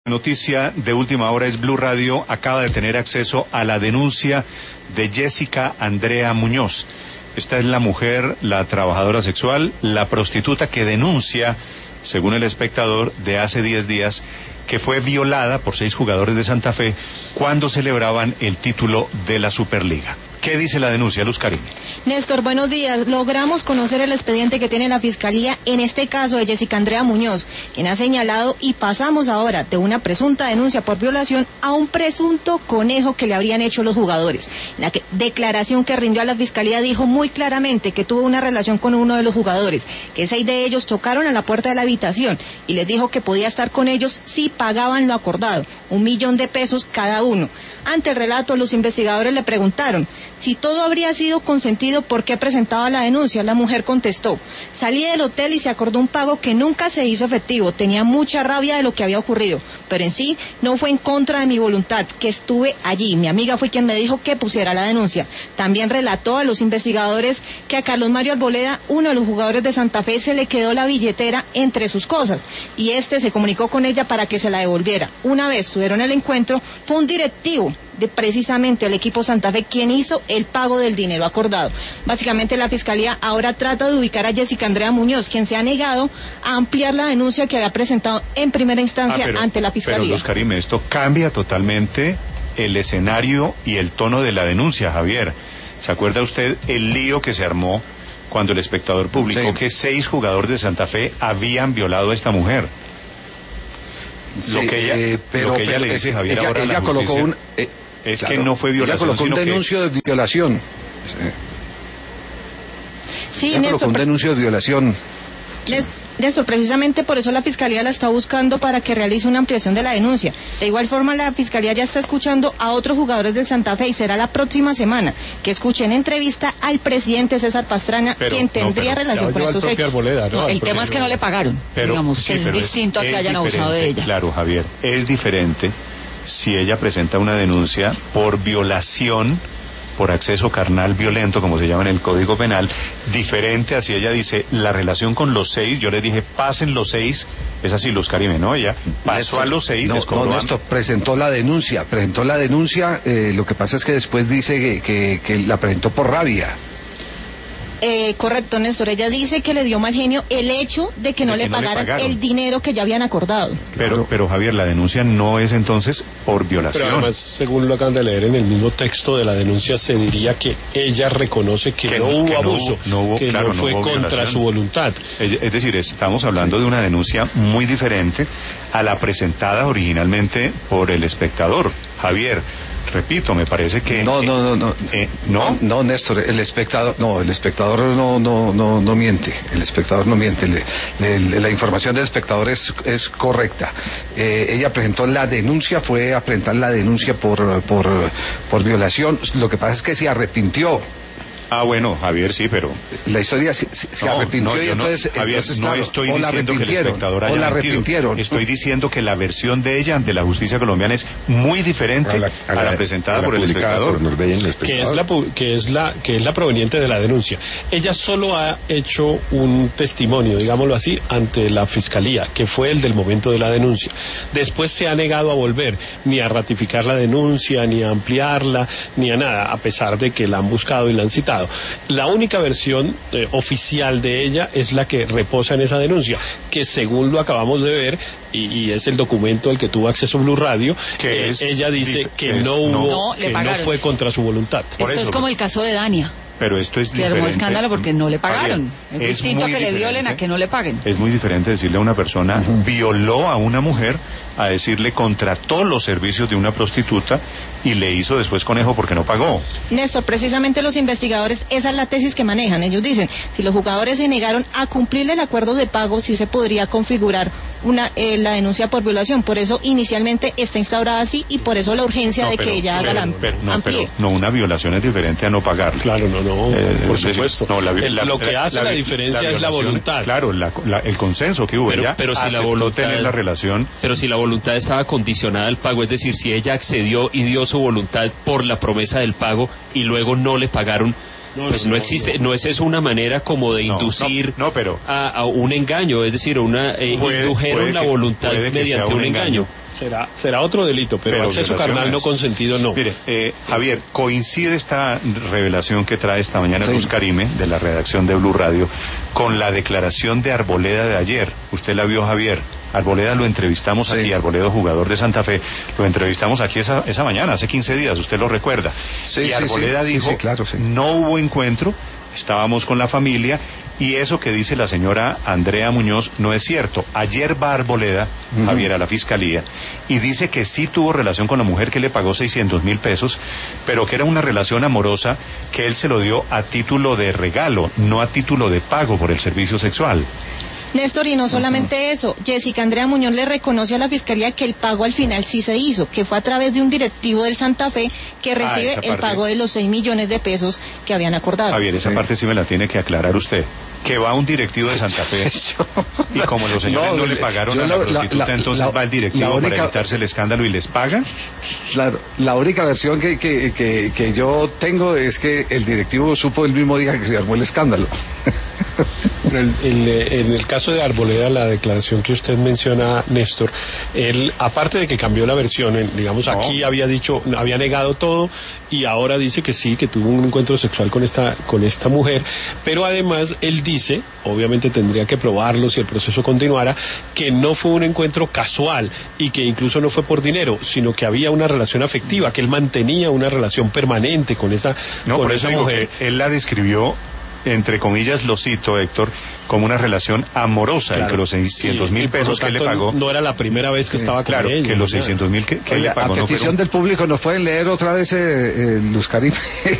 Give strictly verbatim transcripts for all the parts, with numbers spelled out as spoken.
Noticia de última hora es Blue Radio acaba de tener acceso a la denuncia de Jessica Andrea Muñoz. Esta es la mujer, la trabajadora sexual, la prostituta que denuncia, según El Espectador, de hace diez días, que fue violada por seis jugadores de Santa Fe cuando celebraban el título de la Superliga. ¿Qué dice la denuncia, Luz Carime? Néstor, buenos días. Logramos conocer el expediente que tiene la Fiscalía en este caso de Jessica Andrea Muñoz, quien ha señalado, y pasamos ahora de una presunta denuncia por violación a un presunto conejo que le habrían hecho los jugadores. La que, declaración que rindió a la Fiscalía dijo muy claramente que tuvo una relación con uno de los jugadores, que seis de ellos tocaron a la puerta de la habitación y les dijo que podía estar con ellos si pagaban lo acordado, un millón de pesos cada uno. Ante el relato, los investigadores le preguntaron si todo habría sido consentido, ¿por qué presentaba la denuncia? La mujer contestó: salí del hotel y se acordó un pago que nunca se hizo efectivo. Tenía mucha rabia de lo que había ocurrido, pero en sí no fue en contra de mi voluntad, que estuve allí. Mi amiga fue quien me dijo que pusiera la denuncia. También relató a los investigadores que a Carlos Mario Arboleda, uno de los jugadores de Santa Fe, se le quedó la billetera entre sus cosas y este se comunicó con ella para que se la devolviera. Una vez tuvieron el encuentro, fue un directivo de precisamente el equipo Santa Fe quien hizo el pago del dinero acordado. Básicamente la Fiscalía ahora trata de ubicar a Jessica Andrea Muñoz, quien se ha negado a ampliar la denuncia que había presentado en primera instancia ah, pero, ante la Fiscalía. Pero Luz Carime, esto cambia totalmente el escenario y el tono de la denuncia, Javier. ¿Se acuerda usted el lío que se armó cuando El Espectador publicó sí. que seis jugadores de Santa Fe habían violado a esta mujer? Sí, lo que ella, eh, pero, lo que ella pero le dice, ella, Javier, ella, ahora ella la colocó justicia, un eh, es claro, que no fue violación, ella colocó un denuncio que... de violación. Sí, ella colocó un denuncio de violación. Les... Néstor, precisamente por eso la Fiscalía la está buscando para que realice una ampliación de la denuncia. De igual forma, la Fiscalía ya está escuchando a otros jugadores del Santa Fe y será la próxima semana que escuchen entrevista al presidente César Pastrana, pero, quien tendría no, relación con esos hechos. Arboleda, ¿no? No, el tema es que no le pagaron, pero, digamos, sí, que es distinto es, a que hayan abusado de ella. Claro, Javier, es diferente si ella presenta una denuncia por violación, por acceso carnal violento, como se llama en el Código Penal, diferente así ella dice, la relación con los seis, yo les dije, pasen los seis, es así, Luz Carime, ¿no? Ella pasó Néstor, a los seis, no, les cobró... No, Néstor, presentó la denuncia, presentó la denuncia, eh, lo que pasa es que después dice que, que, que la presentó por rabia. Eh, correcto, Néstor, ella dice que le dio mal genio el hecho de que no, de que le, no pagaran le pagaron el dinero que ya habían acordado. Pero, claro. pero Javier, la denuncia no es entonces por violación. Pero además, según lo acaban de leer en el mismo texto de la denuncia, se diría que ella reconoce que, que no, hubo que abuso, no hubo, no hubo, que claro, no fue no contra violación. Su voluntad. Es, es decir, estamos hablando sí. de una denuncia muy diferente a la presentada originalmente por El Espectador. Javier, repito, me parece que... No, no, no, no, eh, ¿no? no, Néstor, el espectador, no, el espectador no, no, no, no miente, el espectador no miente, le, le, la información del espectador es, es correcta. Eh, ella presentó la denuncia, fue a presentar la denuncia por, por, por violación, lo que pasa es que se arrepintió. Ah, bueno, Javier, sí, pero... La historia se, se no, arrepintió no, y entonces... No, Javier, entonces, no claro, estoy diciendo que el espectador haya o la arrepintieron. Estoy diciendo que la versión de ella ante la justicia colombiana es muy diferente a la, a la, a la presentada a la por el espectador. Por el espectador. Que es la que es la que es la proveniente de la denuncia. Ella solo ha hecho un testimonio, digámoslo así, ante la Fiscalía, que fue el del momento de la denuncia. Después se ha negado a volver, ni a ratificar la denuncia, ni a ampliarla, ni a nada, a pesar de que la han buscado y la han citado. La única única versión eh, oficial de ella es la que reposa en esa denuncia, que según lo acabamos de ver, y, y es el documento al que tuvo acceso Blue Radio, que eh, es, ella dice que, que no hubo, no, que no fue contra su voluntad. Esto eso, es como el caso de Dania. Pero esto es diferente. Que armó escándalo porque no le pagaron. Javier, es distinto a que le violen a que no le paguen. Es muy diferente decirle a una persona, uh-huh. violó a una mujer, a decirle contrató los servicios de una prostituta y le hizo después conejo porque no pagó. Néstor, precisamente los investigadores, esa es la tesis que manejan. Ellos dicen, si los jugadores se negaron a cumplir el acuerdo de pago, sí se podría configurar una eh, la denuncia por violación. Por eso inicialmente está instaurada así y por eso la urgencia no, de pero, que ella pero, haga la pero, no, pero no, una violación es diferente a no pagarle. Claro, no, no, eh, por supuesto. No, la, el, la, lo que hace la, la diferencia la es la voluntad. Claro, la, la, el consenso que hubo. Pero, ella pero si la voluntad tener la relación. Pero si la voluntad estaba condicionada al pago, es decir, si ella accedió y dio su voluntad por la promesa del pago y luego no le pagaron, No, pues no, no no, existe, no. no es eso una manera como de No, inducir no, no, pero- a, a un engaño, es decir, una eh, Puede- indujeron puede la que- voluntad puede que mediante sea un un engaño. engaño. Será, será otro delito, pero, Pero acceso violación carnal no es. consentido no. Mire, eh, Javier, coincide esta revelación que trae esta mañana Sí. Luz Carime, de la redacción de Blue Radio, con la declaración de Arboleda de ayer. Usted la vio, Javier. Arboleda lo entrevistamos Sí. aquí, Arboleda, jugador de Santa Fe, lo entrevistamos aquí esa, esa mañana, hace quince días, usted lo recuerda. Sí, y sí, Arboleda sí, sí, dijo, sí, claro, sí. no hubo encuentro, estábamos con la familia, y eso que dice la señora Andrea Muñoz no es cierto. Ayer va Arboleda, Ujú. Javier, a la fiscalía, y dice que sí tuvo relación con la mujer que le pagó seiscientos mil pesos, pero que era una relación amorosa que él se lo dio a título de regalo, no a título de pago por el servicio sexual. Néstor, y no solamente eso, Jessica Andrea Muñoz le reconoce a la Fiscalía que el pago al final sí se hizo, que fue a través de un directivo del Santa Fe que recibe esa el parte. pago de los seis millones de pesos que habían acordado. Javier, esa Sí. parte sí me la tiene que aclarar usted. Que va un directivo de Santa Fe y como los señores no, No, le pagaron yo a la la- la- prostituta, la- entonces la- va el directivo la única- para evitarse el escándalo y les paga. Claro, la única versión que, que, que, que yo tengo es que el directivo supo el mismo día que se armó el escándalo. El- el, eh, en el caso de Arboleda, la declaración que usted menciona, Néstor, él, aparte de que cambió la versión, en- digamos, No. aquí había dicho, había negado todo y ahora dice que sí, que tuvo un encuentro sexual con esta, con esta mujer, pero además él dice, obviamente tendría que probarlo si el proceso continuara, que no fue un encuentro casual y que incluso no fue por dinero, sino que había una relación afectiva, que él mantenía una relación permanente con esa, No, con por eso esa digo mujer. que él la describió, entre comillas, lo cito, Héctor, como una relación amorosa, Claro. y que los seiscientos Y- mil y por pesos lo que le tanto, pagó, no era la primera vez que estaba con claro, ella, que los ni nada. seiscientos mil que, que Oiga, le pagó a no petición fueron... del público, ¿nos pueden leer otra vez eh, eh, Luz Carime?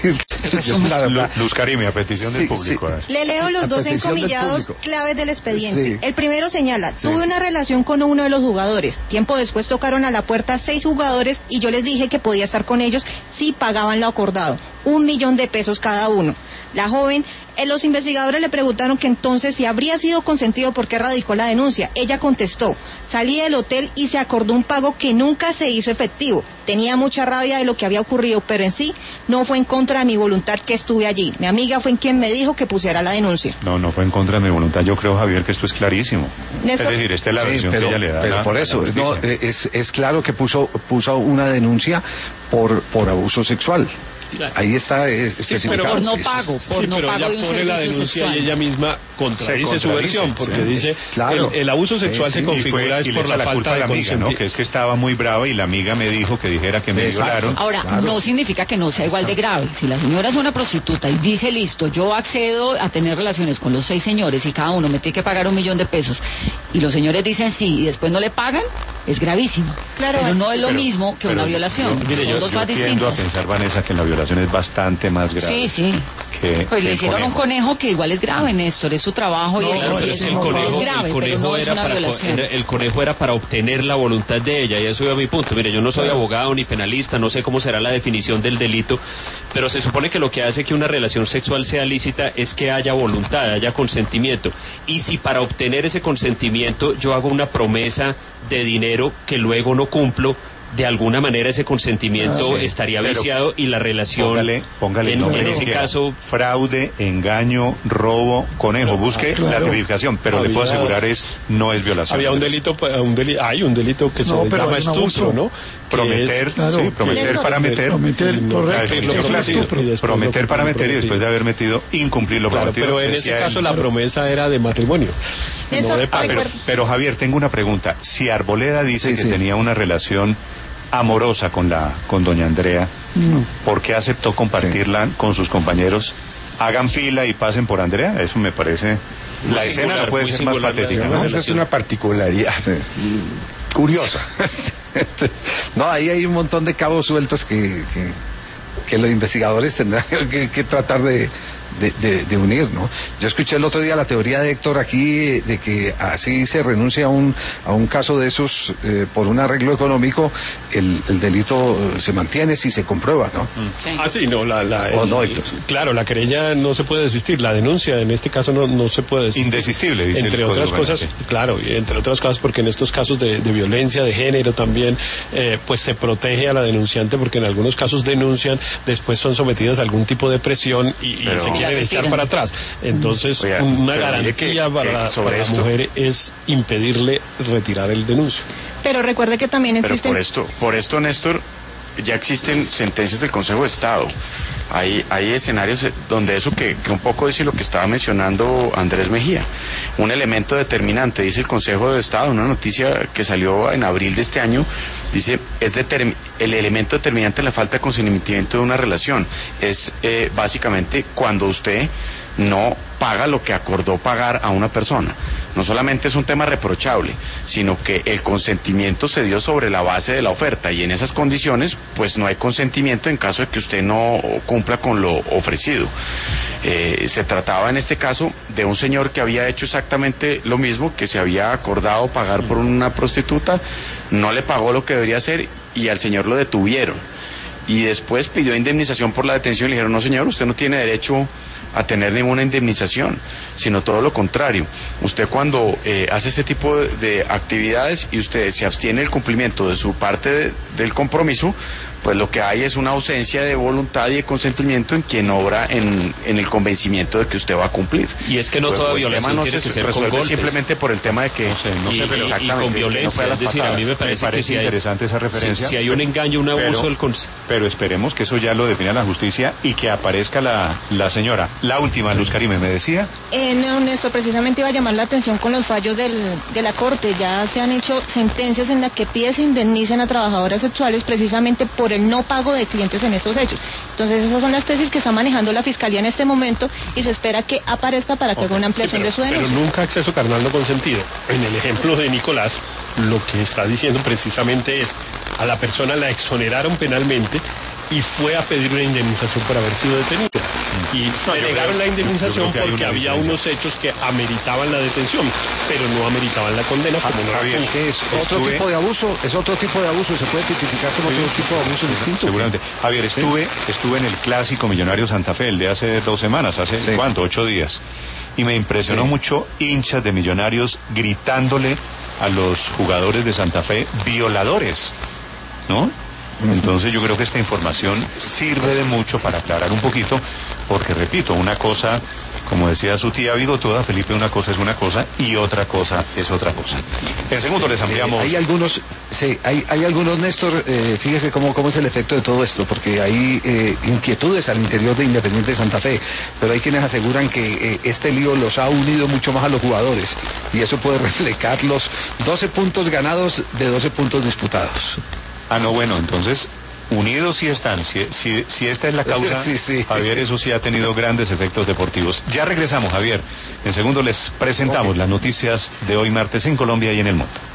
Yo, la verdad, Lu- Luz Carime, a petición del Sí, público. sí. a ver. Le leo Sí, los a dos petición del encomillados público. claves del expediente. Sí. El primero señala, Sí, tuve sí. una relación con uno de los jugadores. Tiempo después tocaron a la puerta seis jugadores y yo les dije que podía estar con ellos si pagaban lo acordado, un millón de pesos cada uno. La joven, eh, los investigadores le preguntaron que entonces si habría sido consentido por qué radicó la denuncia. Ella contestó, salí del hotel y se acordó un pago que nunca se hizo efectivo. Tenía mucha rabia de lo que había ocurrido, pero en sí no fue en contra de mi voluntad que estuve allí. Mi amiga fue en quien me dijo que pusiera la denuncia. No, no fue en contra de mi voluntad. Yo creo, Javier, que esto es clarísimo. Néstor. Es decir, esta es la Sí, versión pero, que ella le da. pero a la- por a la eso, justicia. no, eh, es, es claro que puso, puso una denuncia por, por abuso sexual. Claro. Ahí está eh, Sí, especificado. pero por no Eso pago, es- por Sí, no pero pago ella de un pone la servicio denuncia sexual. y ella misma contradice Se su contradice, versión, porque sí. dice, Claro. el, el abuso sexual Sí, se sí. Y fue- configura es y le por echa la culpa falta a de la amiga, ¿no? consentimiento. Que es que estaba muy brava y la amiga me dijo que dijera que me Exacto. violaron. Ahora, Claro. no significa que no sea igual de grave. Si la señora es una prostituta y dice, listo, yo accedo a tener relaciones con los seis señores y cada uno me tiene que pagar un millón de pesos, y los señores dicen sí y después no le pagan, es gravísimo. Claro. Pero no es lo Pero- mismo que pero una yo- violación. yo- mire, Son yo, dos yo más tiendo a distintas. pensar, Vanessa, que la violación es bastante más grave. Sí, sí. Que, Pues que le el hicieron un conejo. conejo que igual es grave, Néstor, es su trabajo y No, eso, pero y es eso que el no conejo, es grave, el pero conejo no es era una para, violación. era- el conejo era para obtener la voluntad de ella, y eso iba a mi punto. Mire, yo no soy abogado ni penalista, no sé cómo será la definición del delito, pero se supone que lo que hace que una relación sexual sea lícita es que haya voluntad, haya consentimiento. Y si para obtener ese consentimiento yo hago una promesa de dinero que luego no cumplo, de alguna manera ese consentimiento Ah, sí. estaría Pero viciado y la relación, Póngale, póngale el en, nombre en que ese quiera. caso, Fraude, engaño, robo, conejo. Busque claro. la tipificación, pero le puedo Había- asegurar es no es violación. Había un delito, un deli- hay un delito que se No, pero llama hay un estupro, abuso. ¿no? Que Prometer, es- Claro, sí, prometer Néstor. para meter. Prometer, y no- correcto. La lo definición prometido, clásica. y después lo Prometer para meter y prometido. después de haber metido, incumplir lo Claro, prometido. pero en ese Decía caso él. la promesa era de matrimonio, Néstor, no de Ah, pago. pero, pero Javier, tengo una pregunta. Si Arboleda dice Sí, que sí. tenía una relación amorosa con la con doña Andrea, ¿por qué aceptó compartirla con sus compañeros? Hagan fila y pasen por Andrea. Eso me parece. La Muy escena singular, no puede muy ser más singular, patética. la- ¿no? la- Esa es una particularidad Sí. curiosa. No, ahí hay un montón de cabos sueltos que, que, que los investigadores tendrán que, que tratar de, de, de, de unir, ¿no? Yo escuché el otro día la teoría de Héctor aquí, de que así se renuncia a un, a un caso de esos eh, por un arreglo económico, el, el delito se mantiene si se comprueba, ¿no? Sí. Ah, sí, no, la... la ¿O el, no, Héctor? Claro, la querella no se puede desistir, la denuncia en este caso no, no se puede desistir. Indesistible, dice entre el otras Código cosas, Penal, sí. Claro, y entre otras cosas porque en estos casos de, de violencia de género también, eh, pues se protege a la denunciante porque en algunos casos denuncian, después son sometidas a algún tipo de presión y, y Pero, se quieren echar para atrás. Entonces, Oiga, una pero garantía que, para, que la, sobre para la esto, mujer es impedirle retirar el denuncio. Pero recuerde que también pero existen... por esto, por esto, Néstor, ya existen sentencias del Consejo de Estado. Hay, hay escenarios donde eso que, que un poco dice lo que estaba mencionando Andrés Mejía. Un elemento determinante, dice el Consejo de Estado, una noticia que salió en abril de este año, dice, es determin, el elemento determinante en la falta de consentimiento de una relación. Es eh, básicamente cuando usted no paga lo que acordó pagar a una persona. No solamente es un tema reprochable, sino que el consentimiento se dio sobre la base de la oferta y en esas condiciones pues no hay consentimiento en caso de que usted no cumpla con lo ofrecido. Eh, se trataba en este caso de un señor que había hecho exactamente lo mismo, que se había acordado pagar por una prostituta, no le pagó lo que debería hacer y al señor lo detuvieron. Y después pidió indemnización por la detención y le dijeron, no señor, usted no tiene derecho a tener ninguna indemnización, sino todo lo contrario. Usted cuando eh, hace este tipo de, de actividades y usted se abstiene del cumplimiento de su parte de, del compromiso, pues lo que hay es una ausencia de voluntad y de consentimiento en quien obra en, en el convencimiento de que usted va a cumplir. Y es que no pues, toda el violación tema no tiene se que ser resuelve con golpes. simplemente por el tema de que No sé, no y, sé, pero y- y exactamente, con que no violencia, fue a las es decir, a mí me patadas. parece, me parece que si hay, interesante esa referencia. si, si hay un engaño, un abuso Pero- del cons- Pero esperemos que eso ya lo defina la justicia y que aparezca la, la señora. La última, Luz Karime, me decía. Eh, no, Néstor, precisamente iba a llamar la atención con los fallos del, de la Corte. Ya se han hecho sentencias en las que pide se indemnicen a trabajadoras sexuales precisamente por el no pago de clientes en estos hechos. Entonces esas son las tesis que está manejando la Fiscalía en este momento y se espera que aparezca para que Ok, haga una ampliación sí, pero, de su denuncia. Pero nunca acceso carnal no consentido. En el ejemplo de Nicolás, lo que está diciendo precisamente es, a la persona la exoneraron penalmente y fue a pedir una indemnización por haber sido detenido. Y No, le yo negaron creo- la indemnización yo creo que hay porque una había diferencia. unos hechos que ameritaban la detención, pero no ameritaban la condena como no la Javier, tuvo. ¿Qué es? ¿Otro Estuve- tipo de abuso? ¿Es otro tipo de abuso? ¿Se puede tipificar como otro tipo de abuso distinto? Seguramente. Javier, estuve, estuve en el clásico Millonario Santa Fe, el de hace dos semanas, hace Sí. ¿cuánto? Ocho días. Y me impresionó Sí. mucho hinchas de Millonarios gritándole a los jugadores de Santa Fe violadores, ¿no? Entonces yo creo que esta información sirve de mucho para aclarar un poquito, porque repito, una cosa, como decía su tía bigotuda, Felipe, una cosa es una cosa y otra cosa es otra cosa. En segundo les ampliamos. Eh, hay algunos, sí, hay, hay algunos, Néstor, eh, fíjese cómo, cómo es el efecto de todo esto, porque hay eh, inquietudes al interior de Independiente Santa Fe, pero hay quienes aseguran que eh, este lío los ha unido mucho más a los jugadores, y eso puede reflejar los doce puntos ganados de doce puntos disputados. Ah, no, bueno, entonces, unidos sí están. Si, si, si esta es la causa, Sí, sí. Javier, eso sí ha tenido grandes efectos deportivos. Ya regresamos, Javier. En segundo les presentamos Ok. las noticias de hoy martes en Colombia y en el mundo.